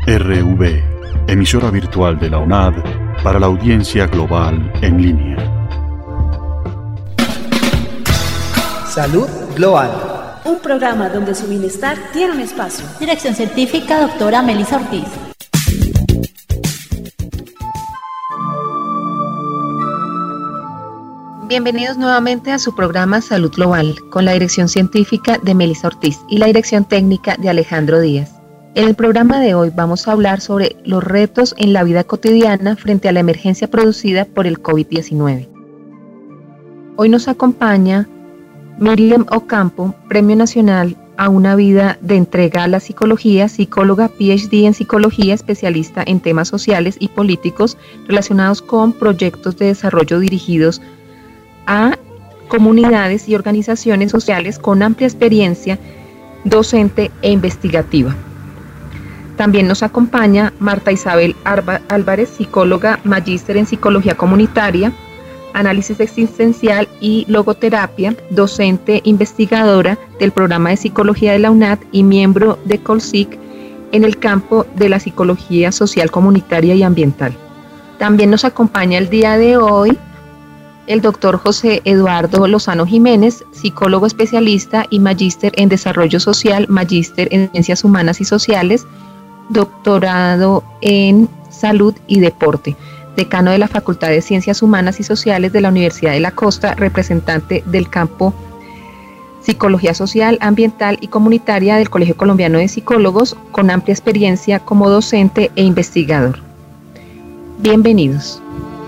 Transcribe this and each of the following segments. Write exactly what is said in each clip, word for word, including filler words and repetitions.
R V, emisora virtual de la U N A D para la audiencia global en línea. Salud Global. Un programa donde su bienestar tiene un espacio. Dirección científica, doctora Melissa Ortiz. Bienvenidos nuevamente a su programa Salud Global, con la dirección científica de Melissa Ortiz y la dirección técnica de Alejandro Díaz. En el programa de hoy vamos a hablar sobre los retos en la vida cotidiana frente a la emergencia producida por el COVID diecinueve. Hoy nos acompaña Miriam Ocampo, Premio Nacional a una vida de entrega a la psicología, psicóloga P H D en psicología, especialista en temas sociales y políticos relacionados con proyectos de desarrollo dirigidos a comunidades y organizaciones sociales con amplia experiencia docente e investigativa. También nos acompaña Marta Isabel Álvarez, psicóloga, magíster en psicología comunitaria, análisis existencial y logoterapia, docente investigadora del programa de psicología de la U N A D y miembro de COLSIC en el campo de la psicología social comunitaria y ambiental. También nos acompaña el día de hoy el doctor José Eduardo Lozano Jiménez, psicólogo especialista y magíster en desarrollo social, magíster en ciencias humanas y sociales, doctorado en salud y deporte, decano de la Facultad de Ciencias Humanas y Sociales de la Universidad de la Costa, representante del campo Psicología Social, Ambiental y Comunitaria del Colegio Colombiano de Psicólogos, con amplia experiencia como docente e investigador. Bienvenidos.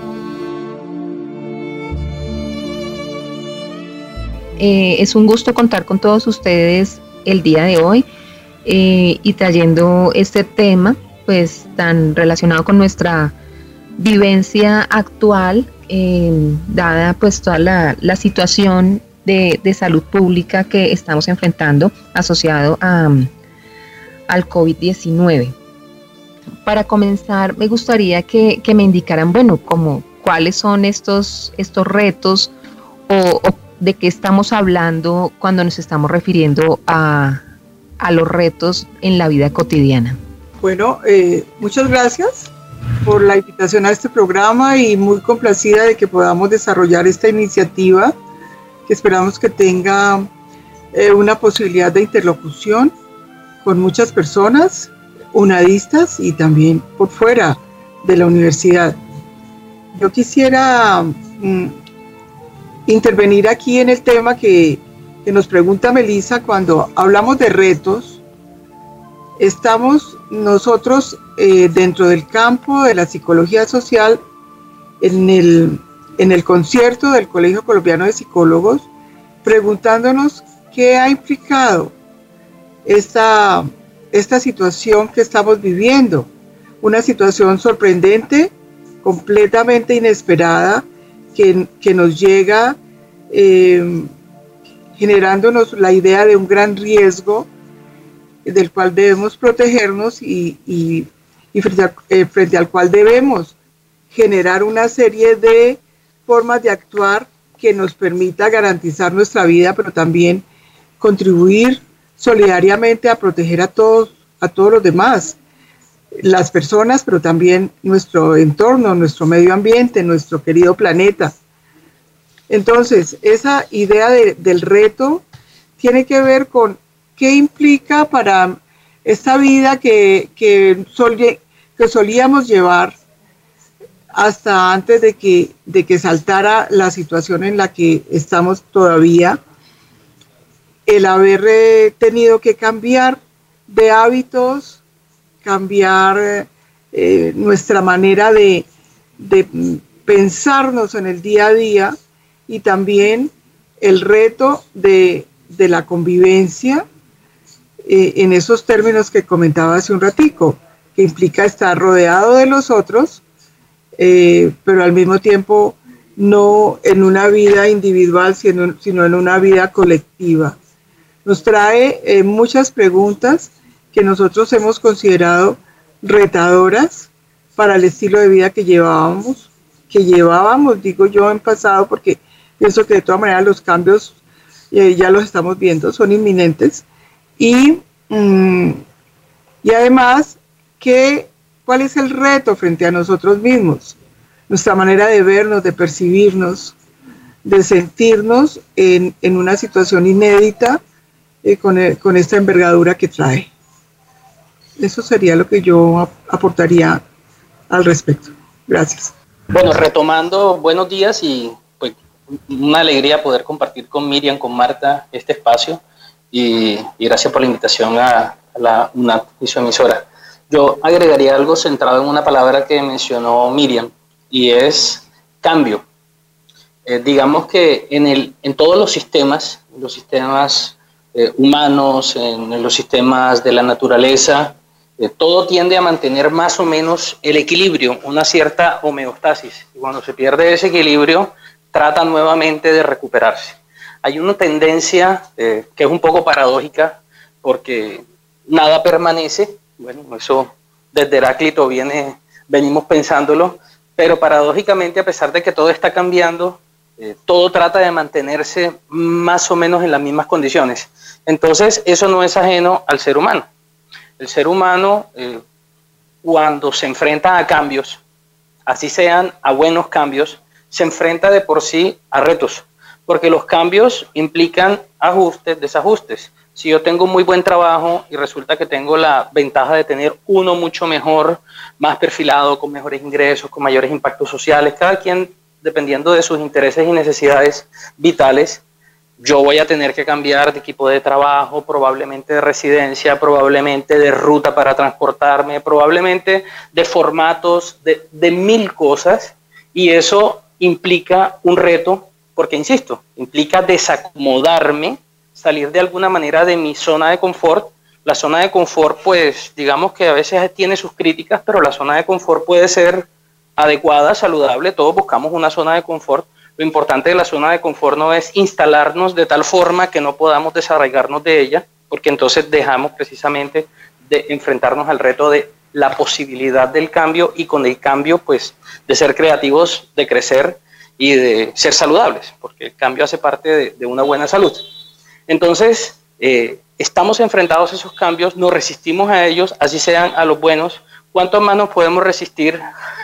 Eh, es un gusto contar con todos ustedes el día de hoy eh, y trayendo este tema pues tan relacionado con nuestra vivencia actual, eh, dada pues toda la, la situación de, de salud pública que estamos enfrentando asociado a, al COVID diecinueve. Para comenzar, me gustaría que, que me indicaran, bueno, como cuáles son estos, estos retos o, o de qué estamos hablando cuando nos estamos refiriendo a, a los retos en la vida cotidiana. Bueno, eh, muchas gracias por la invitación a este programa y muy complacida de que podamos desarrollar esta iniciativa que esperamos que tenga eh, una posibilidad de interlocución con muchas personas, unadistas y también por fuera de la universidad. Yo quisiera mm, intervenir aquí en el tema que, que nos pregunta Melissa. Cuando hablamos de retos, estamos nosotros eh, dentro del campo de la psicología social, en el, en el concierto del Colegio Colombiano de Psicólogos, preguntándonos qué ha implicado esta, esta situación que estamos viviendo, una situación sorprendente, completamente inesperada, que, que nos llega eh, generándonos la idea de un gran riesgo del cual debemos protegernos y, y, y frente, a, eh, frente al cual debemos generar una serie de formas de actuar que nos permita garantizar nuestra vida, pero también contribuir solidariamente a proteger a todos, a todos los demás, las personas, pero también nuestro entorno, nuestro medio ambiente, nuestro querido planeta. Entonces, esa idea de, del reto tiene que ver con qué implica para esta vida que, que, solía, que solíamos llevar hasta antes de que, de que saltara la situación en la que estamos todavía, el haber eh, tenido que cambiar de hábitos, cambiar eh, nuestra manera de, de pensarnos en el día a día y también el reto de, de la convivencia eh, en esos términos que comentaba hace un ratico, que implica estar rodeado de los otros, eh, pero al mismo tiempo no en una vida individual, sino, sino en una vida colectiva. Nos trae eh, muchas preguntas que nosotros hemos considerado retadoras para el estilo de vida que llevábamos, que llevábamos, digo yo, en pasado, porque pienso que de todas maneras los cambios eh, ya los estamos viendo, son inminentes, y, mm, y además ¿qué, ¿cuál es el reto frente a nosotros mismos? Nuestra manera de vernos, de percibirnos, de sentirnos en, en una situación inédita eh, con, el, con esta envergadura que trae. Eso sería lo que yo ap- aportaría al respecto. Gracias. Bueno, retomando, buenos días y pues una alegría poder compartir con Miriam, con Marta, este espacio y, y gracias por la invitación a, a la UNAD y su emisora. Yo agregaría algo centrado en una palabra que mencionó Miriam y es cambio. Eh, digamos que en, el, en todos los sistemas, los sistemas eh, humanos, en, en los sistemas de la naturaleza, eh, todo tiende a mantener más o menos el equilibrio, una cierta homeostasis. Y cuando se pierde ese equilibrio, trata nuevamente de recuperarse. Hay una tendencia eh, que es un poco paradójica, porque nada permanece. Bueno, eso desde Heráclito viene, venimos pensándolo, pero paradójicamente, a pesar de que todo está cambiando, eh, todo trata de mantenerse más o menos en las mismas condiciones. Entonces, eso no es ajeno al ser humano. El ser humano, eh, cuando se enfrenta a cambios, así sean a buenos cambios, se enfrenta de por sí a retos, porque los cambios implican ajustes, desajustes. Si yo tengo muy buen trabajo y resulta que tengo la ventaja de tener uno mucho mejor, más perfilado, con mejores ingresos, con mayores impactos sociales, cada quien dependiendo de sus intereses y necesidades vitales, yo voy a tener que cambiar de equipo de trabajo, probablemente de residencia, probablemente de ruta para transportarme, probablemente de formatos, de, de mil cosas, y eso implica un reto, porque insisto, implica desacomodarme, salir de alguna manera de mi zona de confort. La zona de confort, pues, digamos que a veces tiene sus críticas, pero la zona de confort puede ser adecuada, saludable, todos buscamos una zona de confort. Lo importante de la zona de confort no es instalarnos de tal forma que no podamos desarraigarnos de ella, porque entonces dejamos precisamente de enfrentarnos al reto de la posibilidad del cambio y con el cambio, pues, de ser creativos, de crecer y de ser saludables, porque el cambio hace parte de, de una buena salud. Entonces, eh, estamos enfrentados a esos cambios, nos resistimos a ellos, así sean a los buenos. ¿Cuánto más nos podemos resistir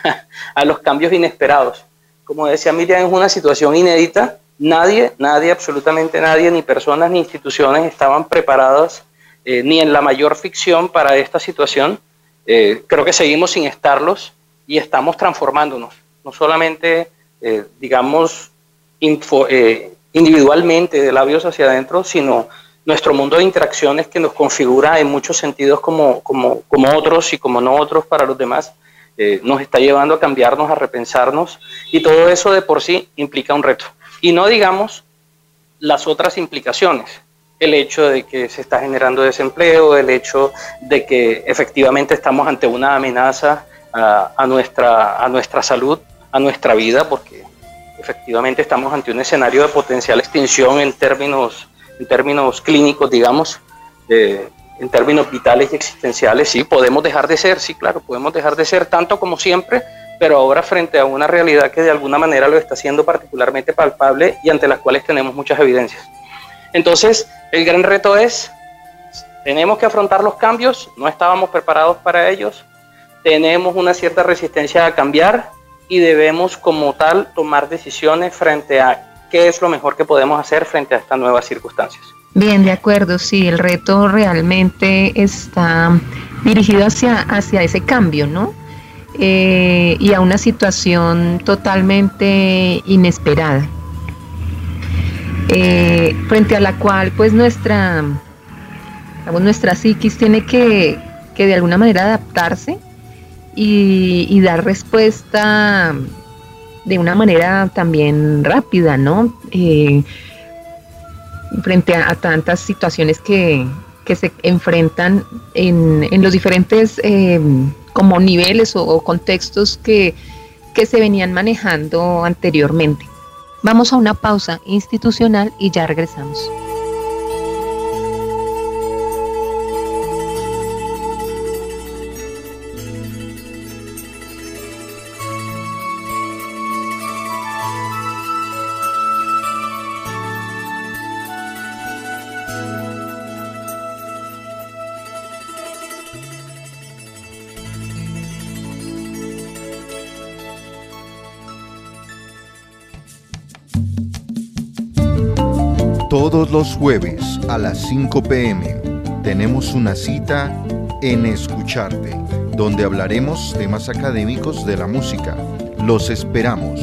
a los cambios inesperados? Como decía Miriam, es una situación inédita. Nadie, nadie, absolutamente nadie, ni personas ni instituciones estaban preparadas eh, ni en la mayor ficción para esta situación. Eh, creo que seguimos sin estarlos y estamos transformándonos, no solamente, eh, digamos, info, eh, individualmente de labios hacia adentro, sino nuestro mundo de interacciones que nos configura en muchos sentidos como, como, como otros y como no otros para los demás, eh, nos está llevando a cambiarnos, a repensarnos, y todo eso de por sí implica un reto. Y no digamos las otras implicaciones, el hecho de que se está generando desempleo, el hecho de que efectivamente estamos ante una amenaza a, a, nuestra, a nuestra salud, a nuestra vida, porque efectivamente estamos ante un escenario de potencial extinción en términos, en términos clínicos, digamos, eh, en términos vitales y existenciales. Sí, podemos dejar de ser, sí, claro, podemos dejar de ser tanto como siempre, pero ahora frente a una realidad que de alguna manera lo está haciendo particularmente palpable y ante las cuales tenemos muchas evidencias. Entonces, el gran reto es, tenemos que afrontar los cambios, no estábamos preparados para ellos, tenemos una cierta resistencia a cambiar, y debemos como tal tomar decisiones frente a qué es lo mejor que podemos hacer frente a estas nuevas circunstancias. Bien, de acuerdo, sí, el reto realmente está dirigido hacia, hacia ese cambio, ¿no? Eh, y a una situación totalmente inesperada, eh, frente a la cual pues nuestra, digamos, nuestra psiquis tiene que, que de alguna manera adaptarse Y, y dar respuesta de una manera también rápida, ¿no? Eh, frente a, a tantas situaciones que, que se enfrentan en, en los diferentes eh, como niveles o, o contextos que, que se venían manejando anteriormente. Vamos a una pausa institucional y ya regresamos. Todos los jueves a las cinco p m tenemos una cita en Escucharte, donde hablaremos temas académicos de la música. Los esperamos.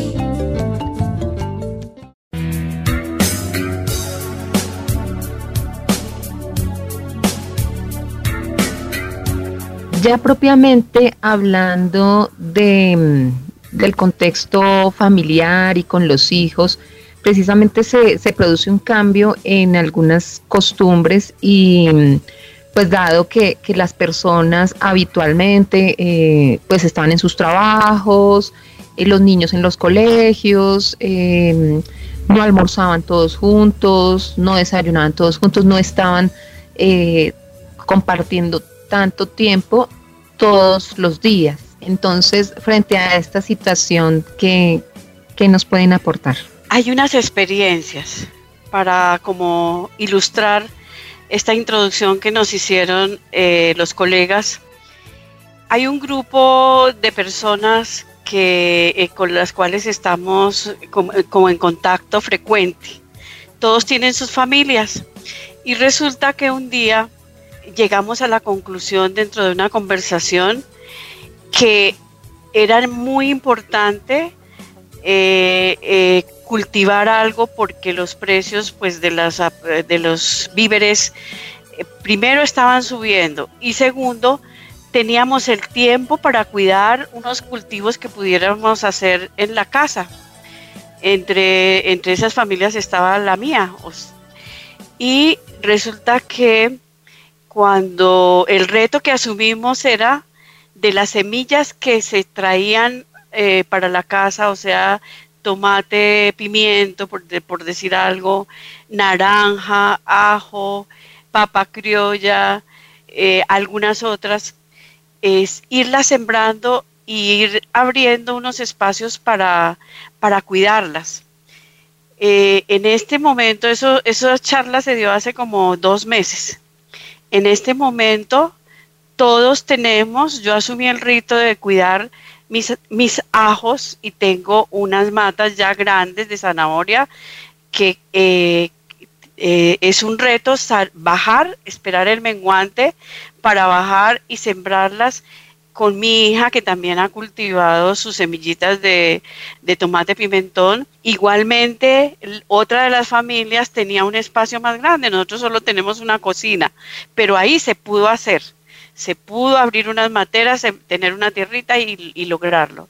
Ya propiamente hablando de, del contexto familiar y con los hijos, precisamente se, se produce un cambio en algunas costumbres y pues dado que, que las personas habitualmente eh, pues estaban en sus trabajos, eh, los niños en los colegios, eh, no almorzaban todos juntos, no desayunaban todos juntos, no estaban eh, compartiendo tanto tiempo todos los días. Entonces, frente a esta situación, ¿qué, qué nos pueden aportar? Hay unas experiencias para como ilustrar esta introducción que nos hicieron eh, los colegas. Hay un grupo de personas que, eh, con las cuales estamos como, como en contacto frecuente. Todos tienen sus familias y resulta que un día llegamos a la conclusión dentro de una conversación que era muy importante eh, eh, cultivar algo porque los precios pues, de, las, de los víveres eh, primero estaban subiendo y segundo teníamos el tiempo para cuidar unos cultivos que pudiéramos hacer en la casa. Entre, entre esas familias estaba la mía y resulta que cuando el reto que asumimos era de las semillas que se traían eh, para la casa, o sea, tomate, pimiento, por, de, por decir algo, naranja, ajo, papa criolla, eh, algunas otras, es irlas sembrando y ir abriendo unos espacios para, para cuidarlas. Eh, en este momento, eso, esa charla se dio hace como dos meses. En este momento todos tenemos, yo asumí el rito de cuidar mis, mis ajos y tengo unas matas ya grandes de zanahoria que eh, eh, es un reto bajar, esperar el menguante para bajar y sembrarlas con mi hija que también ha cultivado sus semillitas de, de tomate pimentón. Igualmente, otra de las familias tenía un espacio más grande, nosotros solo tenemos una cocina, pero ahí se pudo hacer, se pudo abrir unas materas, tener una tierrita y, y lograrlo.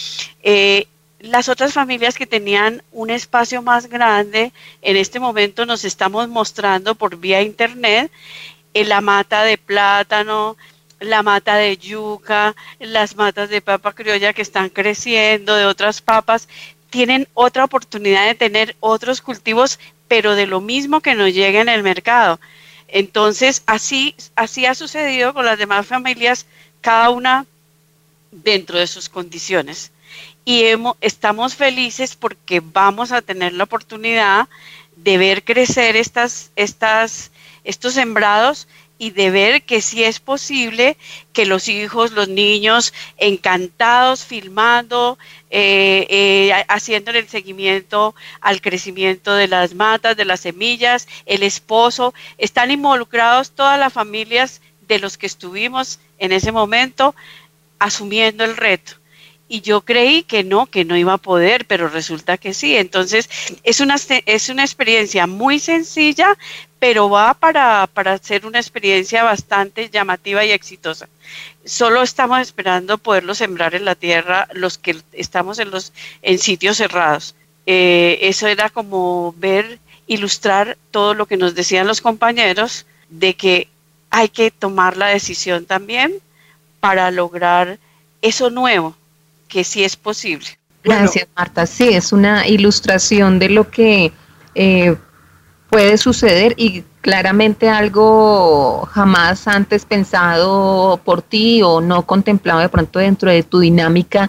Eh, las otras familias que tenían un espacio más grande, en este momento nos estamos mostrando por vía internet en la mata de plátano, la mata de yuca, las matas de papa criolla que están creciendo, de otras papas, tienen otra oportunidad de tener otros cultivos, pero de lo mismo que nos llega en el mercado. Entonces, así, así ha sucedido con las demás familias, cada una dentro de sus condiciones. Y hemos, estamos felices porque vamos a tener la oportunidad de ver crecer estas, estas, estos sembrados y de ver que sí es posible que los hijos, los niños, encantados, filmando, eh, eh, haciéndole el seguimiento al crecimiento de las matas, de las semillas, el esposo, están involucrados todas las familias de los que estuvimos en ese momento asumiendo el reto. Y yo creí que no, que no iba a poder, pero resulta que sí. Entonces, es una, es una experiencia muy sencilla, pero va para, para ser una experiencia bastante llamativa y exitosa. Solo estamos esperando poderlo sembrar en la tierra, los que estamos en, los, en sitios cerrados. Eh, eso era como ver, ilustrar todo lo que nos decían los compañeros, de que hay que tomar la decisión también para lograr eso nuevo, que sí es posible. Gracias, Marta. Sí, es una ilustración de lo que eh, puede suceder y claramente algo jamás antes pensado por ti o no contemplado de pronto dentro de tu dinámica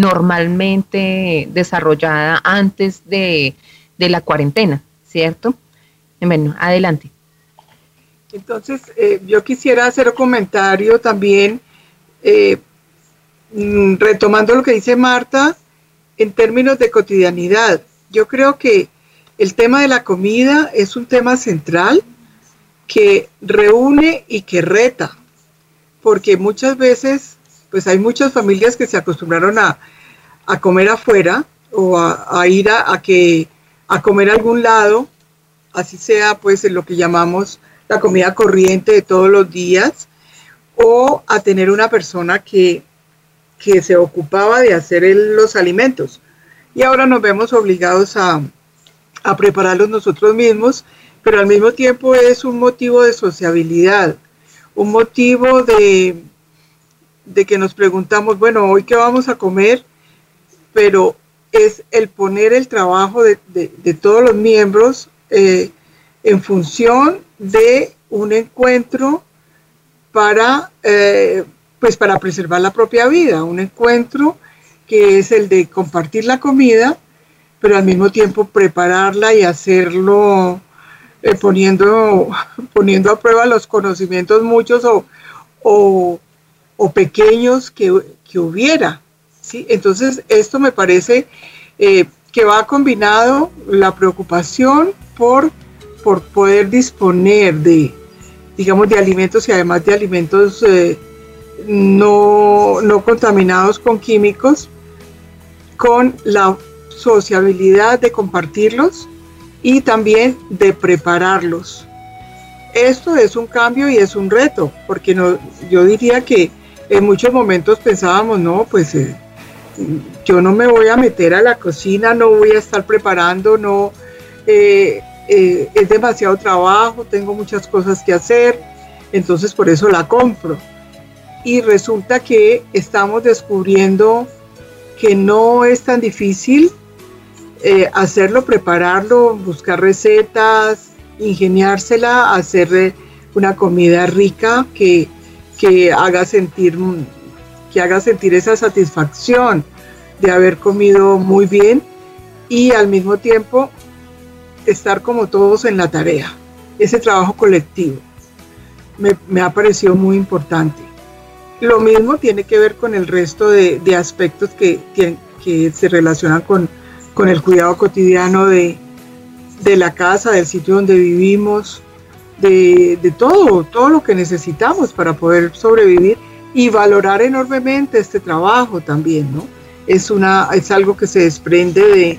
normalmente desarrollada antes de, de la cuarentena, ¿cierto? Bueno, adelante. Entonces, eh, yo quisiera hacer un comentario también, eh, retomando lo que dice Marta, en términos de cotidianidad. Yo creo que el tema de la comida es un tema central que reúne y que reta, porque muchas veces, pues hay muchas familias que se acostumbraron a, a comer afuera o a, a ir a, a, que, a comer a algún lado, así sea pues en lo que llamamos la comida corriente de todos los días, o a tener una persona que, que se ocupaba de hacer el, los alimentos. Y ahora nos vemos obligados a, a prepararlos nosotros mismos, pero al mismo tiempo es un motivo de sociabilidad, un motivo de, de que nos preguntamos, bueno, ¿hoy qué vamos a comer? Pero es el poner el trabajo de, de, de todos los miembros eh, en función de un encuentro para, eh, pues para preservar la propia vida, un encuentro que es el de compartir la comida, pero al mismo tiempo prepararla y hacerlo eh, poniendo, poniendo a prueba los conocimientos muchos o, o, o pequeños que, que hubiera, ¿sí? Entonces esto me parece eh, que va combinado la preocupación por, por poder disponer de, digamos, de alimentos y además de alimentos eh, no, no contaminados con químicos, con la sociabilidad de compartirlos y también de prepararlos. Esto es un cambio y es un reto, porque no, yo diría que en muchos momentos pensábamos, no, pues eh, yo no me voy a meter a la cocina, no voy a estar preparando, no, eh, eh, es demasiado trabajo, tengo muchas cosas que hacer, entonces por eso la compro. Y resulta que estamos descubriendo que no es tan difícil eh, hacerlo, prepararlo, buscar recetas, ingeniársela, hacer una comida rica que, que haga sentir, que haga sentir esa satisfacción de haber comido muy bien y al mismo tiempo estar como todos en la tarea. Ese trabajo colectivo me, me ha parecido muy importante. Lo mismo tiene que ver con el resto de, de aspectos que, que, que se relacionan con, con el cuidado cotidiano de, de la casa, del sitio donde vivimos, de, de todo, todo lo que necesitamos para poder sobrevivir y valorar enormemente este trabajo también, ¿no? Es, una, es algo que se desprende de,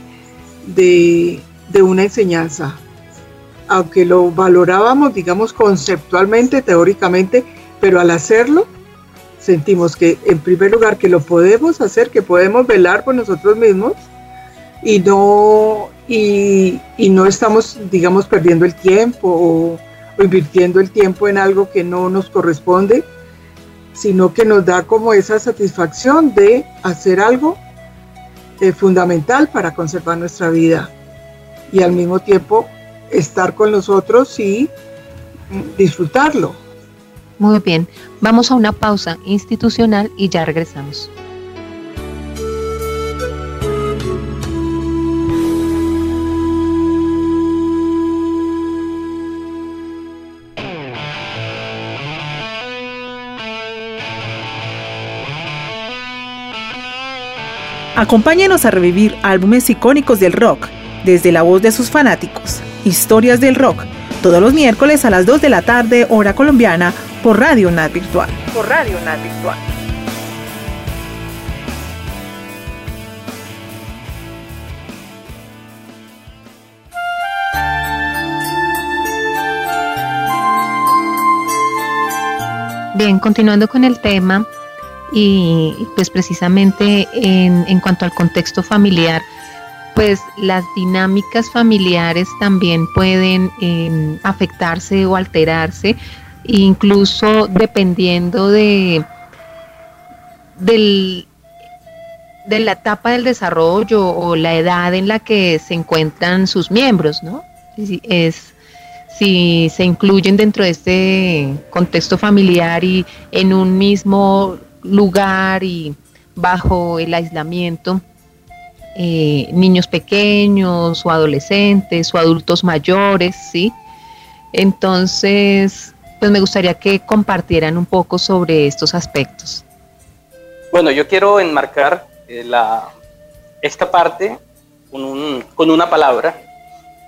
de, de una enseñanza. Aunque lo valorábamos, digamos, conceptualmente, teóricamente, pero al hacerlo, sentimos que, en primer lugar, que lo podemos hacer, que podemos velar por nosotros mismos y no, y, y no estamos, digamos, perdiendo el tiempo o, o invirtiendo el tiempo en algo que no nos corresponde, sino que nos da como esa satisfacción de hacer algo eh, fundamental para conservar nuestra vida y al mismo tiempo estar con nosotros y disfrutarlo. Muy bien, vamos a una pausa institucional y ya regresamos. Acompáñenos a revivir álbumes icónicos del rock, desde la voz de sus fanáticos. Historias del rock, todos los miércoles a las dos de la tarde, hora colombiana, por Radio UNAD Virtual. Por Radio UNAD Virtual. Bien, continuando con el tema, y pues precisamente en, en cuanto al contexto familiar, pues las dinámicas familiares también pueden eh, afectarse o alterarse, incluso dependiendo de, del, de la etapa del desarrollo o la edad en la que se encuentran sus miembros, ¿no? Es, si se incluyen dentro de este contexto familiar y en un mismo lugar y bajo el aislamiento, eh, niños pequeños o adolescentes o adultos mayores, ¿sí? Entonces, pues me gustaría que compartieran un poco sobre estos aspectos. Bueno, yo quiero enmarcar eh, la, esta parte con, un, con una palabra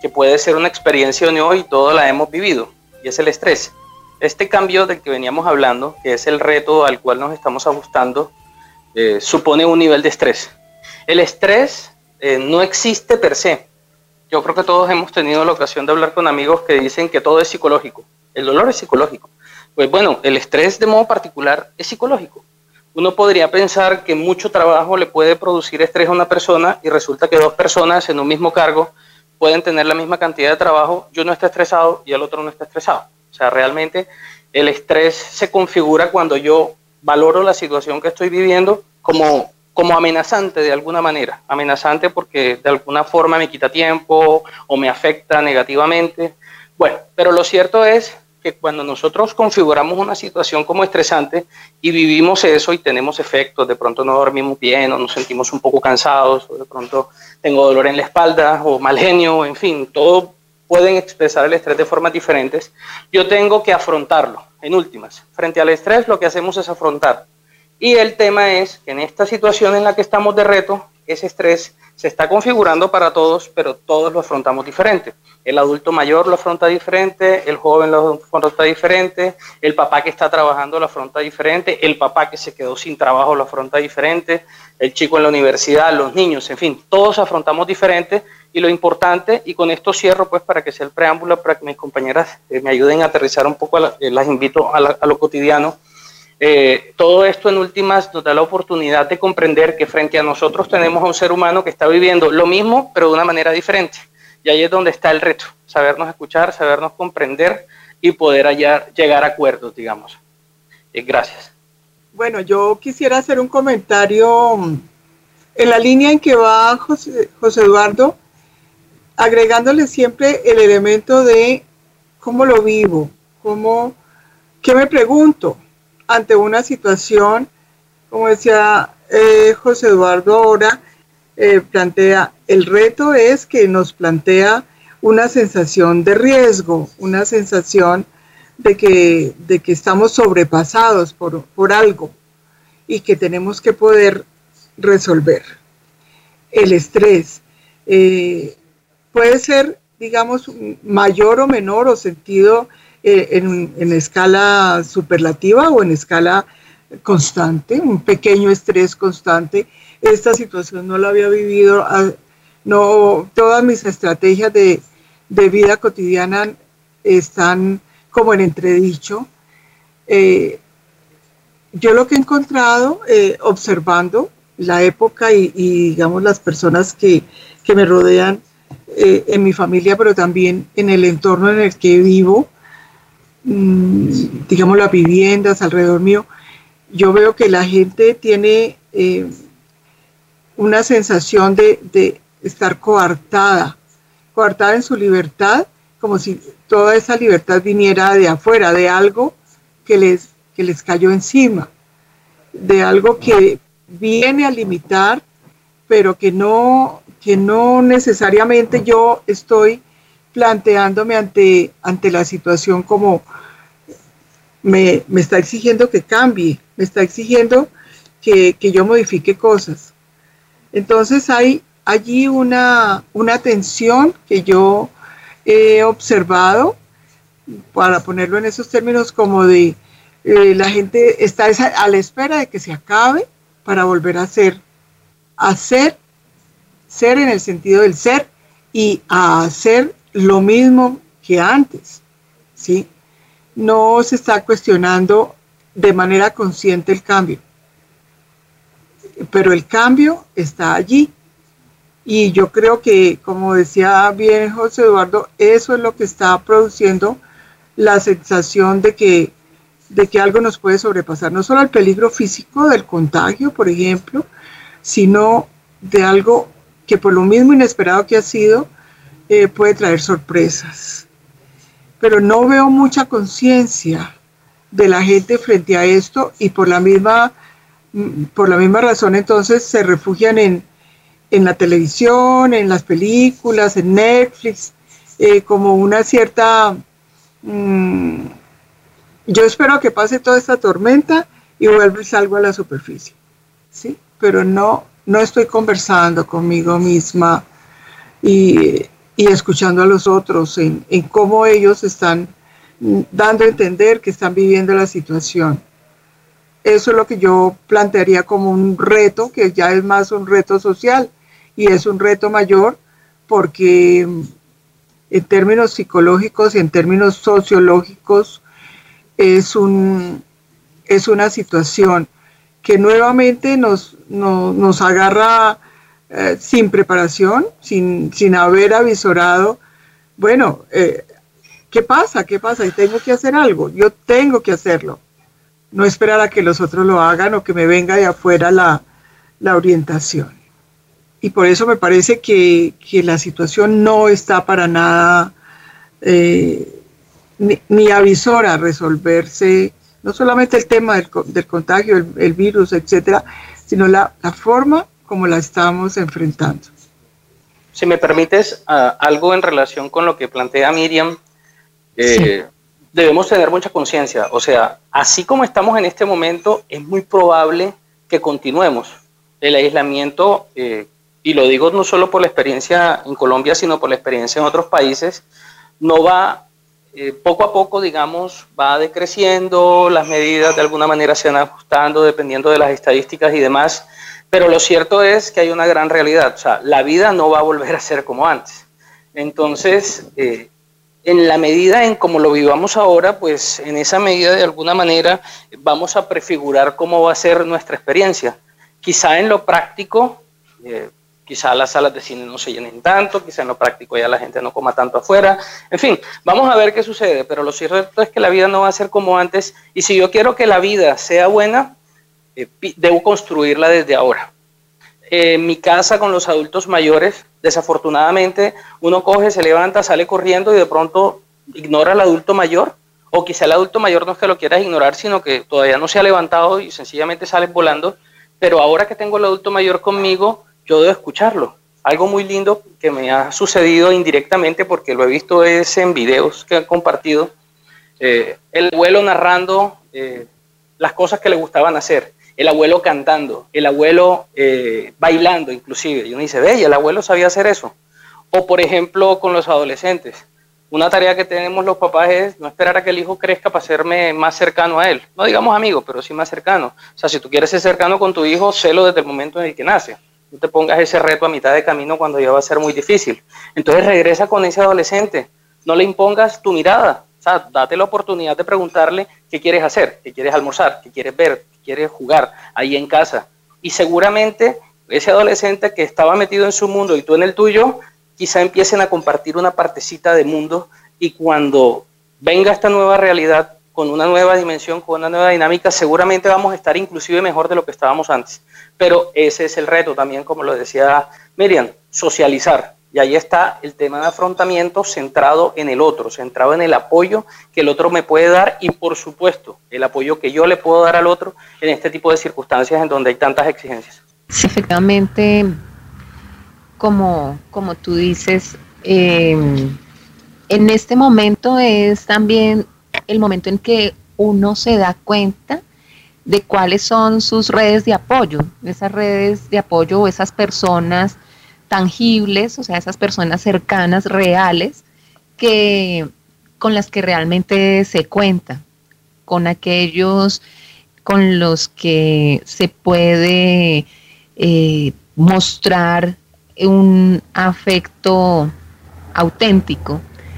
que puede ser una experiencia o no, y todos la hemos vivido, y es el estrés. Este cambio del que veníamos hablando, que es el reto al cual nos estamos ajustando, eh, supone un nivel de estrés. El estrés eh, no existe per se. Yo creo que todos hemos tenido la ocasión de hablar con amigos que dicen que todo es psicológico. El dolor es psicológico. Pues bueno, el estrés de modo particular es psicológico. Uno podría pensar que mucho trabajo le puede producir estrés a una persona y resulta que dos personas en un mismo cargo pueden tener la misma cantidad de trabajo y uno está estresado y el otro no está estresado. O sea, realmente el estrés se configura cuando yo valoro la situación que estoy viviendo como, como amenazante de alguna manera. Amenazante porque de alguna forma me quita tiempo o me afecta negativamente. Bueno, pero lo cierto es que cuando nosotros configuramos una situación como estresante y vivimos eso y tenemos efectos, de pronto no dormimos bien o nos sentimos un poco cansados, o de pronto tengo dolor en la espalda o mal genio, en fin, todo pueden expresar el estrés de formas diferentes. Yo tengo que afrontarlo, en últimas. Frente al estrés lo que hacemos es afrontar. Y el tema es que en esta situación en la que estamos de reto, ese estrés se está configurando para todos, pero todos lo afrontamos diferente. El adulto mayor lo afronta diferente, el joven lo afronta diferente, el papá que está trabajando lo afronta diferente, el papá que se quedó sin trabajo lo afronta diferente, el chico en la universidad, los niños, en fin, todos afrontamos diferente. Y lo importante, y con esto cierro pues para que sea el preámbulo, para que mis compañeras eh, me ayuden a aterrizar un poco, a la, eh, las invito a, la, a lo cotidiano. Eh, todo esto en últimas nos da la oportunidad de comprender que frente a nosotros tenemos a un ser humano que está viviendo lo mismo, pero de una manera diferente. Y ahí es donde está el reto, sabernos escuchar, sabernos comprender y poder hallar, llegar a acuerdos, digamos. Eh, gracias. Bueno, yo quisiera hacer un comentario en la línea en que va José, José Eduardo, agregándole siempre el elemento de cómo lo vivo, cómo, qué me pregunto ante una situación, como decía eh, José Eduardo ahora, eh, plantea, el reto es que nos plantea una sensación de riesgo, una sensación de que, de que estamos sobrepasados por, por algo y que tenemos que poder resolver. El estrés eh, puede ser, digamos, mayor o menor o sentido eh, en, en escala superlativa o en escala constante, un pequeño estrés constante. Esta situación no la había vivido, no, todas mis estrategias de, de vida cotidiana están como en entredicho. Eh, yo lo que he encontrado eh, observando la época y, y digamos las personas que, que me rodean eh, en mi familia, pero también en el entorno en el que vivo, mmm, digamos las viviendas alrededor mío, yo veo que la gente tiene eh, una sensación de, de estar coartada, coartada en su libertad, como si toda esa libertad viniera de afuera, de algo que les, que les cayó encima, de algo que viene a limitar, pero que no, que no necesariamente yo estoy planteándome ante, ante la situación como me, me está exigiendo que cambie, me está exigiendo que, que yo modifique cosas. Entonces hay allí una, una tensión que yo he observado, para ponerlo en esos términos, como de eh, la gente está a la espera de que se acabe para volver a ser, a ser, ser en el sentido del ser y a hacer lo mismo que antes, ¿sí? No se está cuestionando de manera consciente el cambio, pero el cambio está allí. Y yo creo que, como decía bien José Eduardo, eso es lo que está produciendo la sensación de que, de que algo nos puede sobrepasar, no solo el peligro físico del contagio, por ejemplo, sino de algo que por lo mismo inesperado que ha sido, eh, puede traer sorpresas. Pero no veo mucha conciencia de la gente frente a esto y por la misma, por la misma razón entonces se refugian en en la televisión, en las películas, en Netflix, eh, como una cierta... Mmm, yo espero que pase toda esta tormenta y vuelva y salgo a la superficie, ¿sí? Pero no, no estoy conversando conmigo misma y y escuchando a los otros en, en cómo ellos están dando a entender que están viviendo la situación. Eso es lo que yo plantearía como un reto, que ya es más un reto social y es un reto mayor porque en términos psicológicos y en términos sociológicos es, un, es una situación que nuevamente nos, nos, nos agarra eh, sin preparación, sin, sin haber avisorado, bueno, eh, ¿qué pasa? ¿Qué pasa? Y tengo que hacer algo, yo tengo que hacerlo. No esperar a que los otros lo hagan o que me venga de afuera la, la orientación. Y por eso me parece que, que la situación no está para nada eh, ni, ni avisora a resolverse, no solamente el tema del, del contagio, el, el virus, etcétera, sino la, la forma como la estamos enfrentando. Si me permites, uh, algo en relación con lo que plantea Miriam, eh, sí. Debemos tener mucha conciencia, o sea, así como estamos en este momento, es muy probable que continuemos. El aislamiento, eh, y lo digo no solo por la experiencia en Colombia, sino por la experiencia en otros países, no va, eh, poco a poco, digamos, va decreciendo, las medidas de alguna manera se van ajustando dependiendo de las estadísticas y demás, pero lo cierto es que hay una gran realidad, o sea, la vida no va a volver a ser como antes. Entonces, eh, en la medida en como lo vivamos ahora, pues en esa medida de alguna manera vamos a prefigurar cómo va a ser nuestra experiencia. Quizá en lo práctico, eh, quizá las salas de cine no se llenen tanto, quizá en lo práctico ya la gente no coma tanto afuera, en fin, vamos a ver qué sucede, pero lo cierto es que la vida no va a ser como antes, y si yo quiero que la vida sea buena, eh, debo construirla desde ahora. En eh, mi casa con los adultos mayores, desafortunadamente, uno coge, se levanta, sale corriendo y de pronto ignora al adulto mayor, o quizá el adulto mayor no es que lo quieras ignorar, sino que todavía no se ha levantado y sencillamente sales volando, pero ahora que tengo el adulto mayor conmigo, yo debo escucharlo. Algo muy lindo que me ha sucedido indirectamente, porque lo he visto es en videos que han compartido, eh, el abuelo narrando eh, las cosas que le gustaban hacer, el abuelo cantando, el abuelo eh, bailando inclusive, y uno dice, ve, y el abuelo sabía hacer eso. O por ejemplo con los adolescentes, una tarea que tenemos los papás es no esperar a que el hijo crezca para hacerme más cercano a él, no digamos amigo, pero sí más cercano. O sea, si tú quieres ser cercano con tu hijo, sélo desde el momento en el que nace, no te pongas ese reto a mitad de camino cuando ya va a ser muy difícil. Entonces regresa con ese adolescente, no le impongas tu mirada, o sea, date la oportunidad de preguntarle qué quieres hacer, qué quieres almorzar, qué quieres ver, quiere jugar ahí en casa, y seguramente ese adolescente que estaba metido en su mundo y tú en el tuyo, quizá empiecen a compartir una partecita de mundo, y cuando venga esta nueva realidad con una nueva dimensión, con una nueva dinámica, seguramente vamos a estar inclusive mejor de lo que estábamos antes. Pero ese es el reto también, como lo decía Miriam, socializar. Y ahí está el tema de afrontamiento centrado en el otro, centrado en el apoyo que el otro me puede dar y, por supuesto, el apoyo que yo le puedo dar al otro en este tipo de circunstancias en donde hay tantas exigencias. Sí, efectivamente, como, como tú dices, eh, en este momento es también el momento en que uno se da cuenta de cuáles son sus redes de apoyo, esas redes de apoyo, esas personas tangibles, o sea, esas personas cercanas, reales, que con las que realmente se cuenta, con aquellos con los que se puede eh, mostrar un afecto auténtico.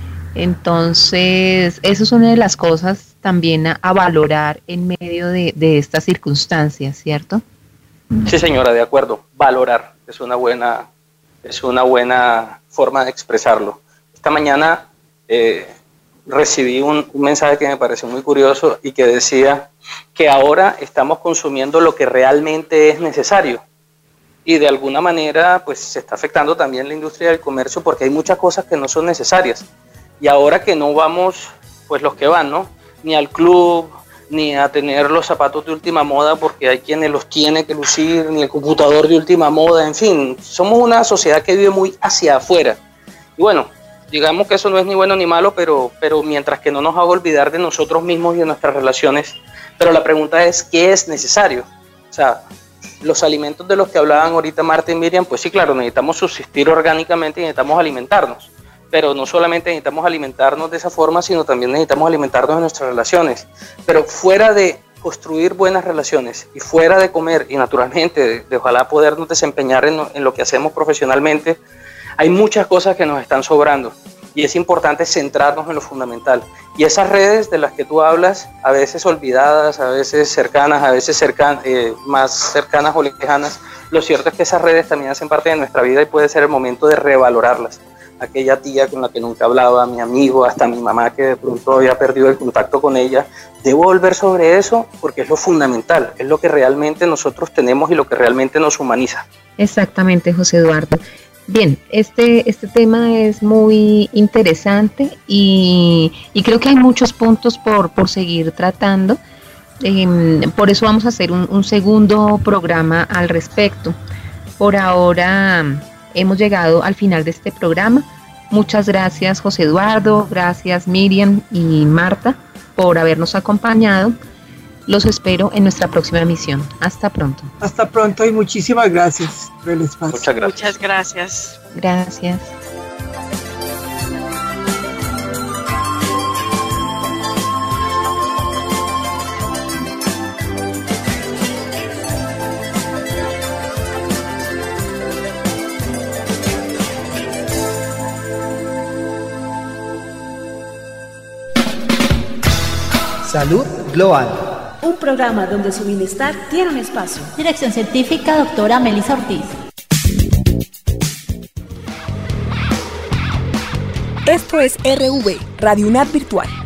Entonces, eso es una de las cosas también a, a valorar en medio de, de estas circunstancias, ¿cierto? Sí, señora, de acuerdo. Valorar es una buena, es una buena forma de expresarlo. Esta mañana eh, recibí un, un mensaje que me pareció muy curioso y que decía que ahora estamos consumiendo lo que realmente es necesario. Y de alguna manera, pues se está afectando también la industria del comercio porque hay muchas cosas que no son necesarias. Y ahora que no vamos, pues los que van, ¿no? Ni al club, ni a tener los zapatos de última moda porque hay quienes los tiene que lucir, ni el computador de última moda, en fin, somos una sociedad que vive muy hacia afuera. Y bueno, digamos que eso no es ni bueno ni malo, pero, pero mientras que no nos haga olvidar de nosotros mismos y de nuestras relaciones. Pero la pregunta es, ¿qué es necesario? O sea, los alimentos de los que hablaban ahorita Marta y Miriam, pues sí, claro, necesitamos subsistir orgánicamente y necesitamos alimentarnos. pero no solamente necesitamos alimentarnos de esa forma, sino también necesitamos alimentarnos de nuestras relaciones. Pero fuera de construir buenas relaciones y fuera de comer, y naturalmente de, de ojalá podernos desempeñar en, en lo que hacemos profesionalmente, hay muchas cosas que nos están sobrando y es importante centrarnos en lo fundamental. Y esas redes de las que tú hablas, a veces olvidadas, a veces cercanas, a veces cercan, eh, más cercanas o lejanas, lo cierto es que esas redes también hacen parte de nuestra vida y puede ser el momento de revalorarlas. Aquella tía con la que nunca hablaba, mi amigo, hasta mi mamá que de pronto había perdido el contacto con ella, debo volver sobre eso porque es lo fundamental, es lo que realmente nosotros tenemos y lo que realmente nos humaniza. Exactamente, José Eduardo. Bien, este, este tema es muy interesante y, y creo que hay muchos puntos por, por seguir tratando. Eh, por eso vamos a hacer un, un segundo programa al respecto. Por ahora hemos llegado al final de este programa. Muchas gracias, José Eduardo, gracias Miriam y Marta por habernos acompañado. Los espero en nuestra próxima emisión. Hasta pronto. Hasta pronto y muchísimas gracias por el espacio. Muchas gracias. Muchas gracias. Gracias. Salud Global. Un programa donde su bienestar tiene un espacio. Dirección científica, doctora Melissa Ortiz. Esto es R V, Radio UNAD Virtual.